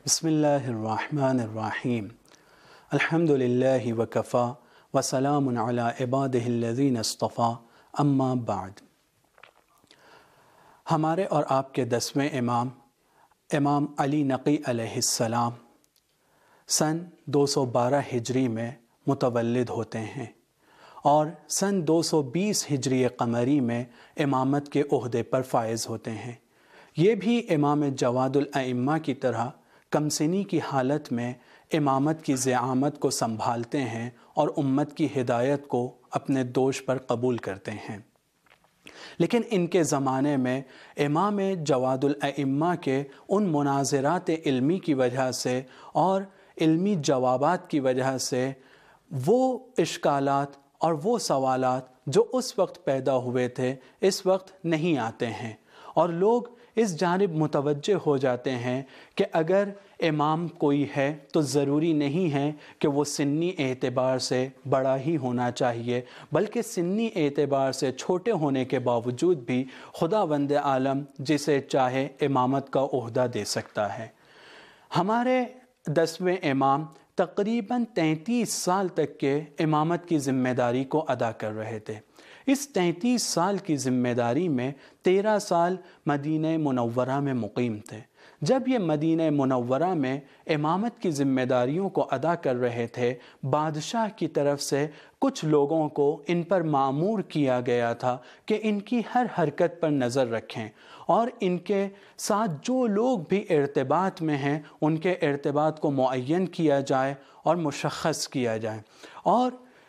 بسم اللہ الرحمن الرحیم الحمد للہ وکفا وسلام علی عبادہ الذین اصطفیٰ اما بعد۔ ہمارے اور آپ کے 10ویں امام علی نقی علیہ السلام سن 212 ہجری میں متولد ہوتے ہیں اور سن 220 ہجری قمری میں امامت کے عہدے پر فائز ہوتے ہیں۔ یہ بھی امام جواد الائمہ کی طرح کم سنی کی حالت میں امامت کی زعامت کو سنبھالتے ہیں اور امت کی ہدایت کو اپنے دوش پر قبول کرتے ہیں۔ لیکن ان کے زمانے میں امام جواد الائمہ کے ان مناظرات علمی کی وجہ سے اور علمی جوابات کی وجہ سے وہ اشکالات اور وہ سوالات جو اس وقت پیدا ہوئے تھے اس وقت نہیں آتے ہیں، اور لوگ اس جانب متوجہ ہو جاتے ہیں کہ اگر امام کوئی ہے تو ضروری نہیں ہے کہ وہ سنی اعتبار سے بڑا ہی ہونا چاہیے، بلکہ سنی اعتبار سے چھوٹے ہونے کے باوجود بھی خداوند عالم جسے چاہے امامت کا عہدہ دے سکتا ہے۔ ہمارے 10ویں امام تقریباً 33 سال تک کے امامت کی ذمہ داری کو ادا کر رہے تھے۔ اس 33 سال کی ذمہ داری میں 13 سال مدینہ منورہ میں مقیم تھے۔ جب یہ مدینہ منورہ میں امامت کی ذمہ داریوں کو ادا کر رہے تھے، بادشاہ کی طرف سے کچھ لوگوں کو ان پر مأمور کیا گیا تھا کہ ان کی ہر حرکت پر نظر رکھیں اور ان کے ساتھ جو لوگ بھی ارتباط میں ہیں ان کے ارتباط کو معین کیا جائے اور مشخص کیا جائے، اور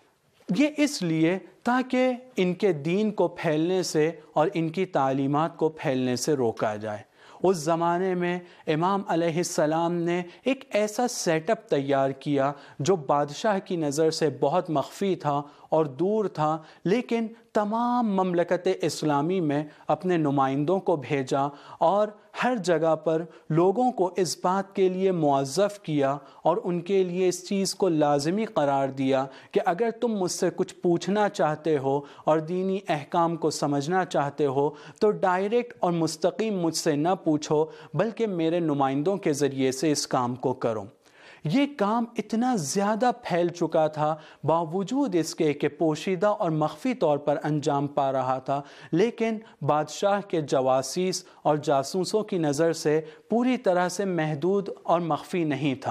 یہ اس لیے تاکہ ان کے دین کو پھیلنے سے اور ان کی تعلیمات کو پھیلنے سے روکا جائے۔ اس زمانے میں امام علیہ السلام نے ایک ایسا سیٹ اپ تیار کیا جو بادشاہ کی نظر سے بہت مخفی تھا اور دور تھا، لیکن تمام مملکت اسلامی میں اپنے نمائندوں کو بھیجا اور ہر جگہ پر لوگوں کو اس بات کے لیے موظف کیا اور ان کے لیے اس چیز کو لازمی قرار دیا کہ اگر تم مجھ سے کچھ پوچھنا چاہتے ہو اور دینی احکام کو سمجھنا چاہتے ہو تو ڈائریکٹ اور مستقیم مجھ سے نہ پوچھو، بلکہ میرے نمائندوں کے ذریعے سے اس کام کو کرو۔ یہ کام اتنا زیادہ پھیل چکا تھا باوجود اس کے کہ پوشیدہ اور مخفی طور پر انجام پا رہا تھا، لیکن بادشاہ کے جواسیس اور جاسوسوں کی نظر سے پوری طرح سے محدود اور مخفی نہیں تھا۔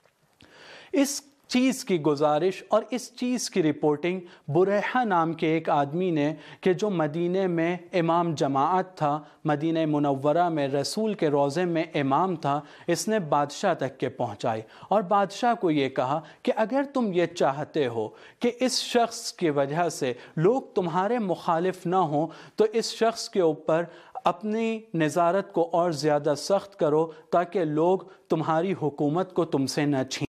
اس چیز کی گزارش اور اس چیز کی رپورٹنگ بریحہ نام کے ایک آدمی نے، کہ جو مدینہ میں امام جماعت تھا، مدینہ منورہ میں رسول کے روضے میں امام تھا، اس نے بادشاہ تک کے پہنچائی اور بادشاہ کو یہ کہا کہ اگر تم یہ چاہتے ہو کہ اس شخص کی وجہ سے لوگ تمہارے مخالف نہ ہوں تو اس شخص کے اوپر اپنی نظارت کو اور زیادہ سخت کرو تاکہ لوگ تمہاری حکومت کو تم سے نہ چھینیں۔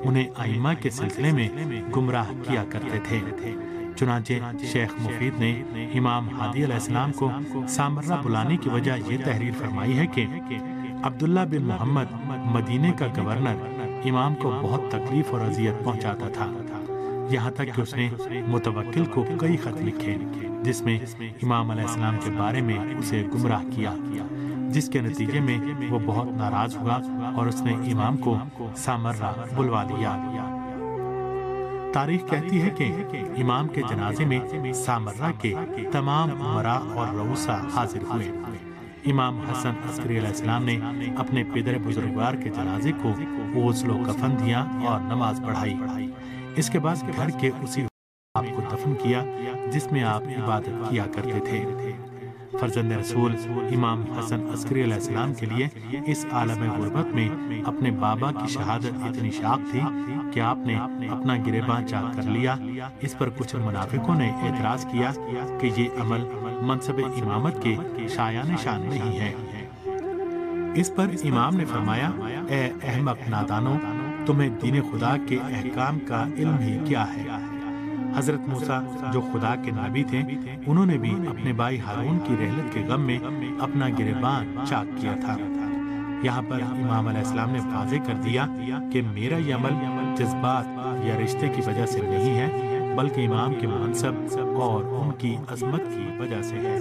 انہیں ائمہ کے سلسلے میں گمراہ کیا کرتے تھے۔ چنانچہ شیخ مفید نے امام ہادی علیہ السلام کو سامرہ بلانے کی وجہ یہ تحریر فرمائی ہے کہ عبداللہ بن محمد مدینے کا گورنر امام کو بہت تکلیف اور اذیت پہنچاتا تھا، یہاں تک کہ اس نے متوکل کو کئی خط لکھے جس میں امام علیہ السلام کے بارے میں اسے گمراہ کیا، جس کے نتیجے میں وہ بہت ناراض ہوا اور اس نے امام کو سامرہ بلوا لیا۔ تاریخ کہتی ہے کہ امام کے جنازے میں سامرہ کے تمام امراء اور رؤساء حاضر ہوئے۔ امام حسن عسکری علیہ السلام نے اپنے پدر بزرگوار کے جنازے کو غسل و کفن دیا اور نماز پڑھائی۔ اس کے بعد گھر کے اسی آپ کو دفن کیا جس میں آپ عبادت کیا کرتے تھے۔ فرزند رسول امام حسن عسکری علیہ السلام کے لیے اس عالم غربت میں اپنے بابا کی شہادت اتنی شاق تھی کہ آپ نے اپنا گریباں چاک کر لیا۔ اس پر کچھ منافقوں نے اعتراض کیا کہ یہ عمل منصب امامت کے شایان شان نہیں ہے۔ اس پر امام نے فرمایا، اے احمق نادانو، تمہیں دین خدا کے احکام کا علم ہی کیا ہے؟ حضرت موسیٰ جو خدا کے نبی تھے، انہوں نے بھی اپنے بھائی ہارون کی رحلت کے غم میں اپنا گریبان چاک کیا تھا۔ یہاں پر امام علیہ السلام نے واضح کر دیا کہ میرا یہ عمل جذبات یا رشتے کی وجہ سے نہیں ہے، بلکہ امام کے منصب اور ان کی عظمت کی وجہ سے ہے۔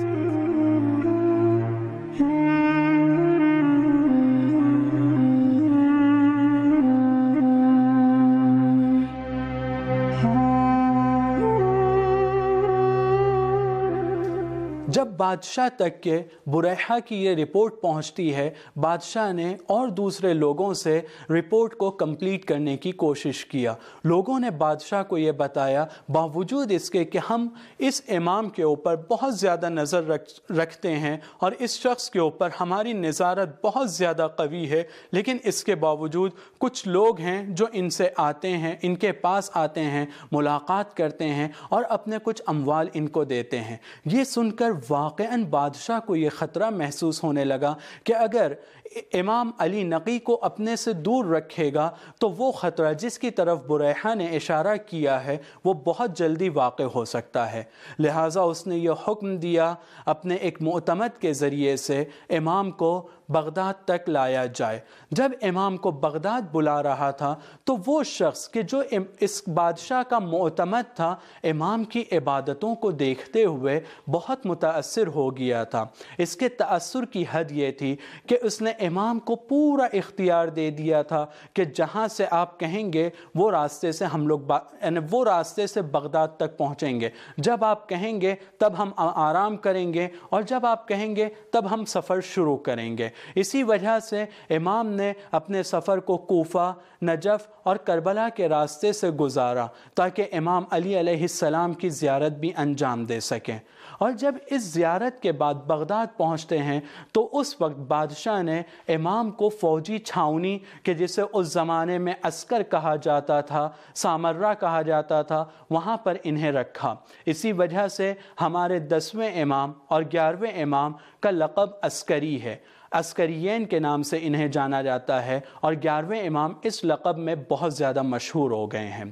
جب بادشاہ تک کے بریحہ کی یہ رپورٹ پہنچتی ہے، بادشاہ نے اور دوسرے لوگوں سے رپورٹ کو کمپلیٹ کرنے کی کوشش کیا۔ لوگوں نے بادشاہ کو یہ بتایا، باوجود اس کے کہ ہم اس امام کے اوپر بہت زیادہ نظر رکھتے ہیں اور اس شخص کے اوپر ہماری نظارت بہت زیادہ قوی ہے، لیکن اس کے باوجود کچھ لوگ ہیں جو ان سے آتے ہیں، ان کے پاس آتے ہیں، ملاقات کرتے ہیں اور اپنے کچھ اموال ان کو دیتے ہیں۔ یہ سن کر واقعاً بادشاہ کو یہ خطرہ محسوس ہونے لگا کہ اگر امام علی نقی کو اپنے سے دور رکھے گا تو وہ خطرہ جس کی طرف بریحہ نے اشارہ کیا ہے وہ بہت جلدی واقع ہو سکتا ہے۔ لہٰذا اس نے یہ حکم دیا اپنے ایک معتمد کے ذریعے سے امام کو بغداد تک لایا جائے۔ جب امام کو بغداد بلا رہا تھا تو وہ شخص کہ جو اس بادشاہ کا معتمد تھا، امام کی عبادتوں کو دیکھتے ہوئے بہت متاثر ہو گیا تھا۔ اس کے تأثر کی حد یہ تھی کہ اس نے امام کو پورا اختیار دے دیا تھا کہ جہاں سے آپ کہیں گے وہ راستے سے ہم لوگ وہ راستے سے بغداد تک پہنچیں گے، جب آپ کہیں گے تب ہم آرام کریں گے اور جب آپ کہیں گے تب ہم سفر شروع کریں گے۔ اسی وجہ سے امام نے اپنے سفر کو کوفہ، نجف اور کربلا کے راستے سے گزارا تاکہ امام علی علیہ السلام کی زیارت بھی انجام دے سکیں۔ اور جب اس زیارت کے بعد بغداد پہنچتے ہیں تو اس وقت بادشاہ نے امام کو فوجی چھاؤنی کہ جسے اس زمانے میں عسکر کہا جاتا تھا، سامرہ کہا جاتا تھا، وہاں پر انہیں رکھا۔ اسی وجہ سے ہمارے 10ویں امام اور 11ویں امام کا لقب عسکری ہے، عسکریین کے نام سے انہیں جانا جاتا ہے، اور 11ویں امام اس لقب میں بہت زیادہ مشہور ہو گئے ہیں۔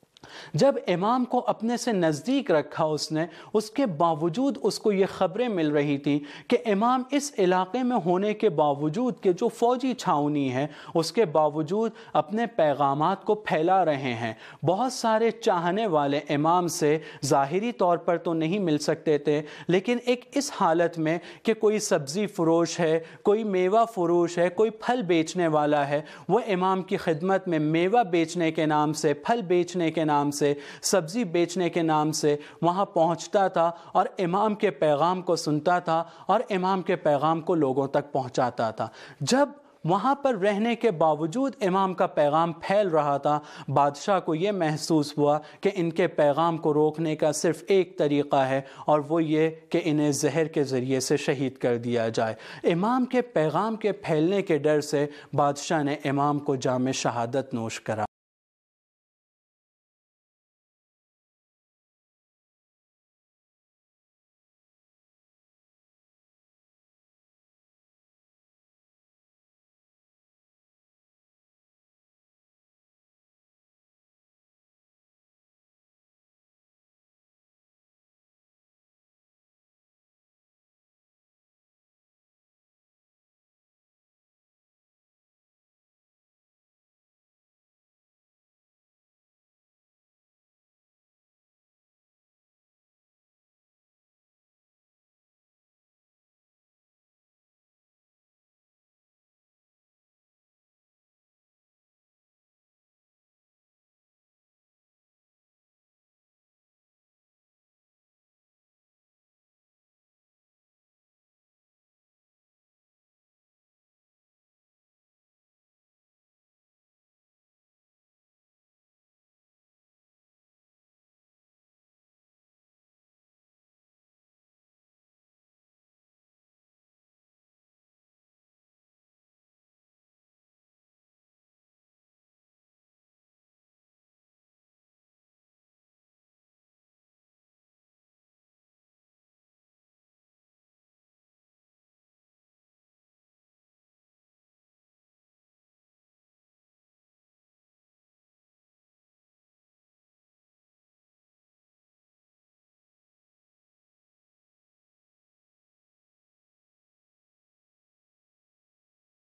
جب امام کو اپنے سے نزدیک رکھا اس کے باوجود اس کو یہ خبریں مل رہی تھی کہ امام اس علاقے میں ہونے کے باوجود کہ جو فوجی چھاؤنی ہے اس کے باوجود اپنے پیغامات کو پھیلا رہے ہیں۔ بہت سارے چاہنے والے امام سے ظاہری طور پر تو نہیں مل سکتے تھے، لیکن ایک اس حالت میں کہ کوئی سبزی فروش ہے، کوئی میوہ فروش ہے، کوئی پھل بیچنے والا ہے، وہ امام کی خدمت میں میوہ بیچنے کے نام سے، پھل بیچنے کے نام سے، سبزی بیچنے کے نام سے وہاں پہنچتا تھا اور امام کے پیغام کو سنتا تھا اور امام کے پیغام کو لوگوں تک پہنچاتا تھا۔ جب وہاں پر رہنے کے باوجود امام کا پیغام پھیل رہا تھا، بادشاہ کو یہ محسوس ہوا کہ ان کے پیغام کو روکنے کا صرف ایک طریقہ ہے اور وہ یہ کہ انہیں زہر کے ذریعے سے شہید کر دیا جائے۔ امام کے پیغام کے پھیلنے کے ڈر سے بادشاہ نے امام کو جام شہادت نوش کرا۔